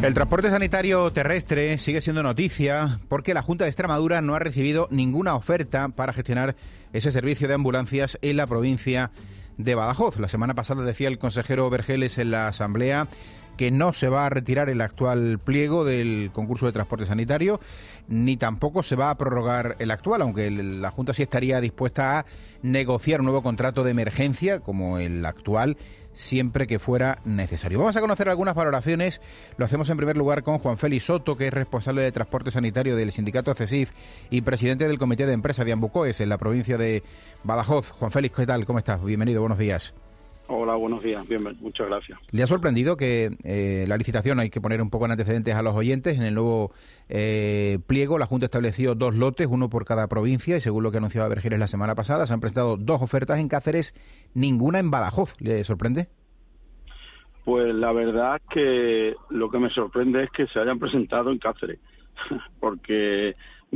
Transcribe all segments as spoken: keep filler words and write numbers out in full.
El transporte sanitario terrestre sigue siendo noticia porque la Junta de Extremadura no ha recibido ninguna oferta para gestionar ese servicio de ambulancias en la provincia de Badajoz. La semana pasada decía el consejero Vergeles en la Asamblea que no se va a retirar el actual pliego del concurso de transporte sanitario, ni tampoco se va a prorrogar el actual, aunque la Junta sí estaría dispuesta a negociar un nuevo contrato de emergencia como el actual, siempre que fuera necesario. Vamos a conocer algunas valoraciones. Lo hacemos en primer lugar con Juan Félix Soto, que es responsable de transporte sanitario del sindicato CESIF y presidente del comité de empresa de Ambucoes en la provincia de Badajoz. Juan Félix, ¿qué tal? ¿Cómo estás? Bienvenido, buenos días. Hola, buenos días. Bien, muchas gracias. ¿Le ha sorprendido que eh, la licitación, hay que poner un poco en antecedentes a los oyentes, en el nuevo eh, pliego la Junta estableció dos lotes, uno por cada provincia, y según lo que anunciaba Vergeles la semana pasada, se han presentado dos ofertas en Cáceres, ninguna en Badajoz? ¿Le sorprende? Pues la verdad es que lo que me sorprende es que se hayan presentado en Cáceres, porque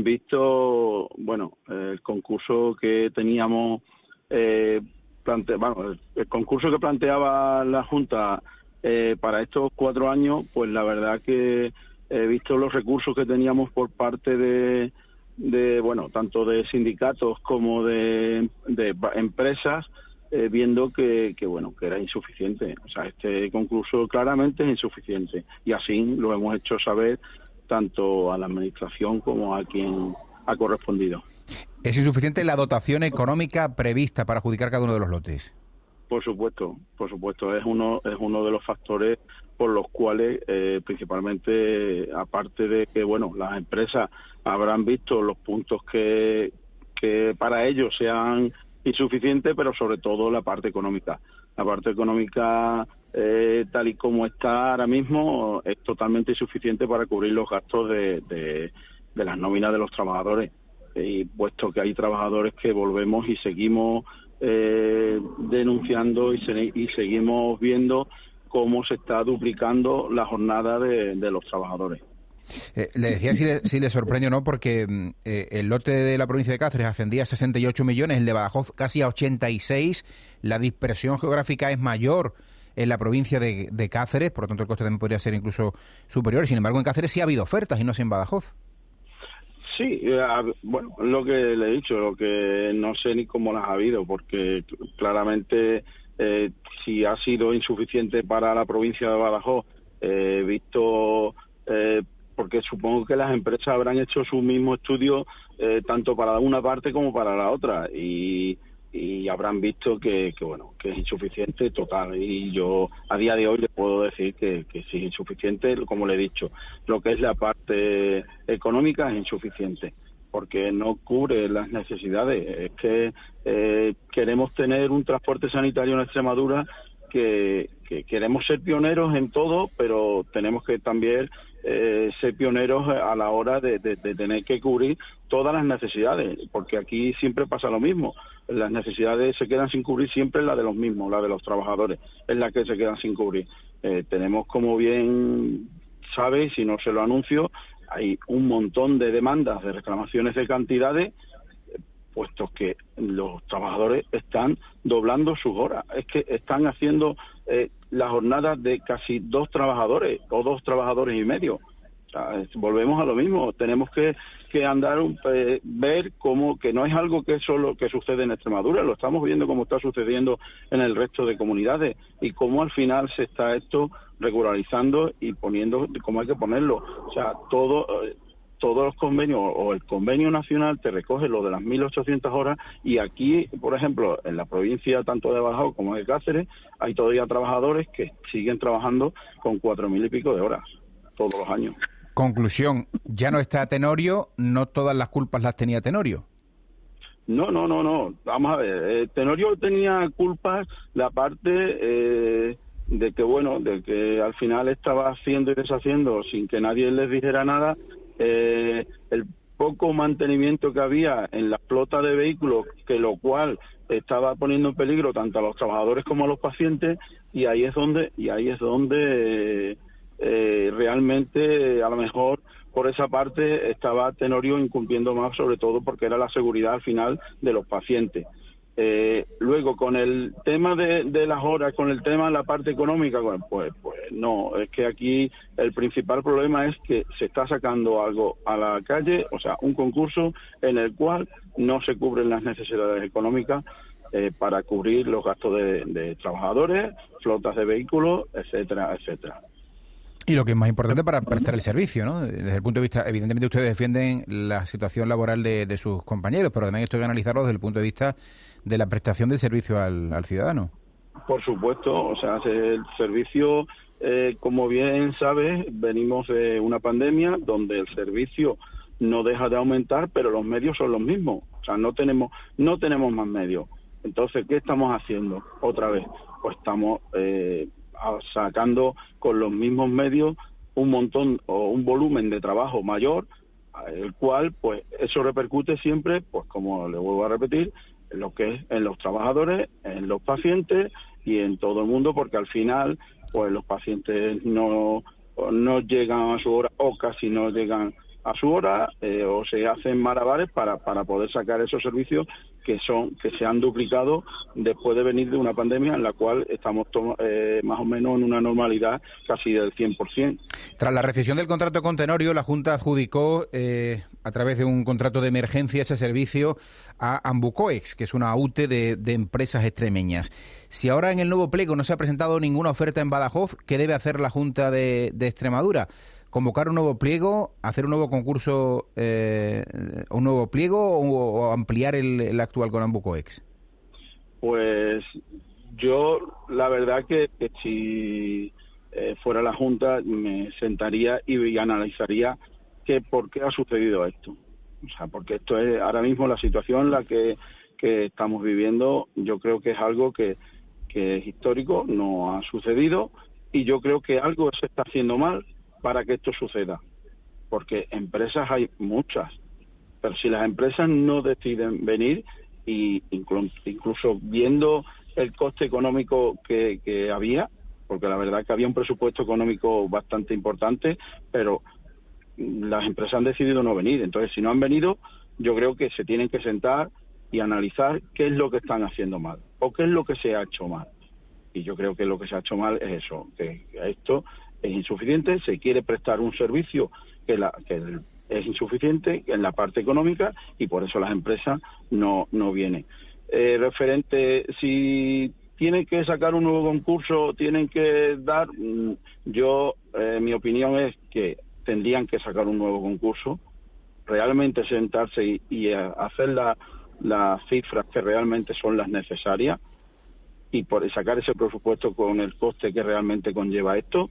visto, bueno, el concurso que teníamos... Eh, Plante, bueno, el, el concurso que planteaba la Junta eh, para estos cuatro años, pues la verdad que he visto los recursos que teníamos por parte de, de bueno, tanto de sindicatos como de, de empresas, eh, viendo que, que, bueno, que era insuficiente. O sea, este concurso claramente es insuficiente y así lo hemos hecho saber tanto a la Administración como a quien ha correspondido. ¿Es insuficiente la dotación económica prevista para adjudicar cada uno de los lotes? Por supuesto, por supuesto, es uno es uno de los factores por los cuales, eh, principalmente, aparte de que, bueno, las empresas habrán visto los puntos que, que para ellos sean insuficientes, pero sobre todo la parte económica. La parte económica, eh, tal y como está ahora mismo, es totalmente insuficiente para cubrir los gastos de, de, de las nóminas de los trabajadores. Y puesto que hay trabajadores que volvemos y seguimos eh, denunciando y, se, y seguimos viendo cómo se está duplicando la jornada de, de los trabajadores. Eh, le decía si le, si le sorprende o no, porque eh, el lote de la provincia de Cáceres ascendía a sesenta y ocho millones, el de Badajoz casi a ochenta y seis, la dispersión geográfica es mayor en la provincia de, de Cáceres, por lo tanto el coste también podría ser incluso superior. Sin embargo, en Cáceres sí ha habido ofertas y no así en Badajoz. Sí, bueno, lo que le he dicho, lo que no sé ni cómo las ha habido, porque claramente eh, si ha sido insuficiente para la provincia de Badajoz, he eh, visto, eh, porque supongo que las empresas habrán hecho su mismo estudio eh, tanto para una parte como para la otra, y, y habrán visto que, que, bueno, que es insuficiente total, y yo a día de hoy le puedo decir que, que sí es insuficiente, como le he dicho. Lo que es la parte económica es insuficiente, porque no cubre las necesidades. Es que eh, queremos tener un transporte sanitario en Extremadura, que, que queremos ser pioneros en todo, pero tenemos que también eh, ser pioneros a la hora de, de, de tener que cubrir todas las necesidades, porque aquí siempre pasa lo mismo. Las necesidades se quedan sin cubrir siempre, la de los mismos, la de los trabajadores, es la que se quedan sin cubrir. Eh, tenemos, como bien sabe, si no se lo anuncio, hay un montón de demandas, de reclamaciones de cantidades, puesto que los trabajadores están doblando sus horas. Es que están haciendo eh, las jornadas de casi dos trabajadores o dos trabajadores y medio. O sea, es, volvemos a lo mismo. Tenemos que, que andar, eh, ver cómo, que no es algo que solo que sucede en Extremadura, lo estamos viendo como está sucediendo en el resto de comunidades, y cómo al final se está esto regularizando y poniendo como hay que ponerlo. O sea, todo... Eh, todos los convenios o el convenio nacional te recoge lo de las mil ochocientas horas, y aquí, por ejemplo, en la provincia tanto de Badajoz como de Cáceres, hay todavía trabajadores que siguen trabajando con cuatro mil y pico de horas todos los años. Conclusión, ya no está Tenorio, no todas las culpas las tenía Tenorio. No, no, no, no. Vamos a ver, eh, Tenorio tenía culpas la parte eh, de que, bueno, de que al final estaba haciendo y deshaciendo sin que nadie les dijera nada. Eh, el poco mantenimiento que había en la flota de vehículos, que lo cual estaba poniendo en peligro tanto a los trabajadores como a los pacientes, y ahí es donde y ahí es donde eh, eh, realmente a lo mejor por esa parte estaba Tenorio incumpliendo más, sobre todo porque era la seguridad al final de los pacientes. Eh, luego, con el tema de, de las horas, con el tema de la parte económica, bueno, pues, pues no, es que aquí el principal problema es que se está sacando algo a la calle, o sea, un concurso en el cual no se cubren las necesidades económicas eh, para cubrir los gastos de, de trabajadores, flotas de vehículos, etcétera, etcétera. Y lo que es más importante para prestar el servicio, ¿no? Desde el punto de vista, evidentemente ustedes defienden la situación laboral de, de sus compañeros, pero también esto hay que analizarlo desde el punto de vista de la prestación del servicio al, al ciudadano. Por supuesto, o sea, el servicio, eh, como bien sabes, venimos de una pandemia donde el servicio no deja de aumentar, pero los medios son los mismos, o sea, no tenemos, no tenemos más medios. Entonces, ¿qué estamos haciendo? Otra vez, pues estamos eh, sacando con los mismos medios un montón o un volumen de trabajo mayor, el cual, pues, eso repercute siempre, pues, como le vuelvo a repetir, en lo que es en los trabajadores, en los pacientes y en todo el mundo, porque al final, pues, los pacientes no, no llegan a su hora o casi no llegan a su hora eh, o se hacen malabares para, para poder sacar esos servicios que son que se han duplicado después de venir de una pandemia en la cual estamos to- eh, más o menos en una normalidad casi del cien por ciento. Tras la rescisión del contrato con Tenorio, la Junta adjudicó eh, a través de un contrato de emergencia ese servicio a Ambucoex, que es una U T E de, de empresas extremeñas. Si ahora en el nuevo pliego no se ha presentado ninguna oferta en Badajoz, ¿qué debe hacer la Junta de, de Extremadura? ¿Convocar un nuevo pliego, hacer un nuevo concurso, eh, un nuevo pliego o, o ampliar el, el actual con Ambucoex? Pues yo, la verdad que, que si eh, fuera la Junta, me sentaría y, y analizaría que por qué ha sucedido esto. O sea, porque esto es ahora mismo la situación en la que, que estamos viviendo. Yo creo que es algo que, que es histórico, no ha sucedido, y yo creo que algo se está haciendo mal para que esto suceda, porque empresas hay muchas, pero si las empresas no deciden venir, y incluso, incluso viendo el coste económico que, que había, porque la verdad que había un presupuesto económico bastante importante, pero las empresas han decidido no venir. Entonces, si no han venido, yo creo que se tienen que sentar y analizar qué es lo que están haciendo mal, o qué es lo que se ha hecho mal. Y yo creo que lo que se ha hecho mal es eso, que esto es insuficiente, se quiere prestar un servicio que, la, que es insuficiente en la parte económica y por eso las empresas no, no vienen. Eh, referente, si tienen que sacar un nuevo concurso, tienen que dar, yo, eh, mi opinión es que tendrían que sacar un nuevo concurso, realmente sentarse y, y hacer la, las cifras que realmente son las necesarias y por sacar ese presupuesto con el coste que realmente conlleva esto.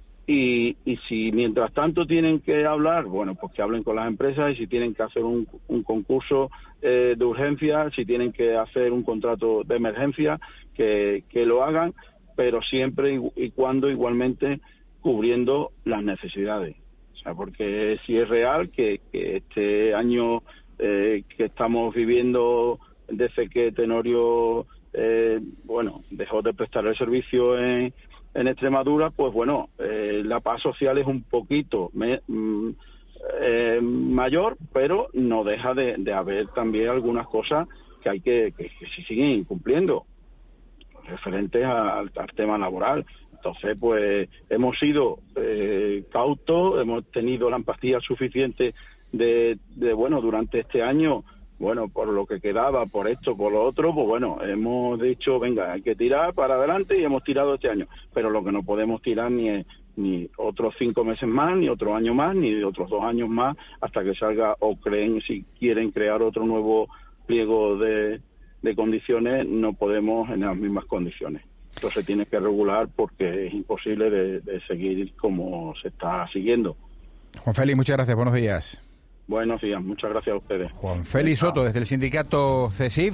Y, y si mientras tanto tienen que hablar, bueno, pues que hablen con las empresas, y si tienen que hacer un, un concurso eh, de urgencia, si tienen que hacer un contrato de emergencia, que, que lo hagan, pero siempre y, y cuando igualmente cubriendo las necesidades. O sea, porque si es real que, que este año eh, que estamos viviendo desde que Tenorio, eh, bueno, dejó de prestar el servicio en en Extremadura, pues bueno, eh, la paz social es un poquito me, mm, eh, mayor, pero no deja de, de haber también algunas cosas que hay que, que, que se siguen incumpliendo, referentes al, al tema laboral. Entonces, pues hemos sido eh, cautos, hemos tenido la empatía suficiente de, de, bueno, durante este año, bueno, por lo que quedaba, por esto, por lo otro, pues bueno, hemos dicho, venga, hay que tirar para adelante, y hemos tirado este año. Pero lo que no podemos tirar ni es ni otros cinco meses más, ni otro año más, ni otros dos años más, hasta que salga, o creen, si quieren crear otro nuevo pliego de, de condiciones, no podemos en las mismas condiciones. Entonces tiene que regular, porque es imposible de, de seguir como se está siguiendo. Juan Félix, muchas gracias, buenos días. Buenos días, muchas gracias a ustedes. Juan Félix Soto, desde el sindicato CESIF.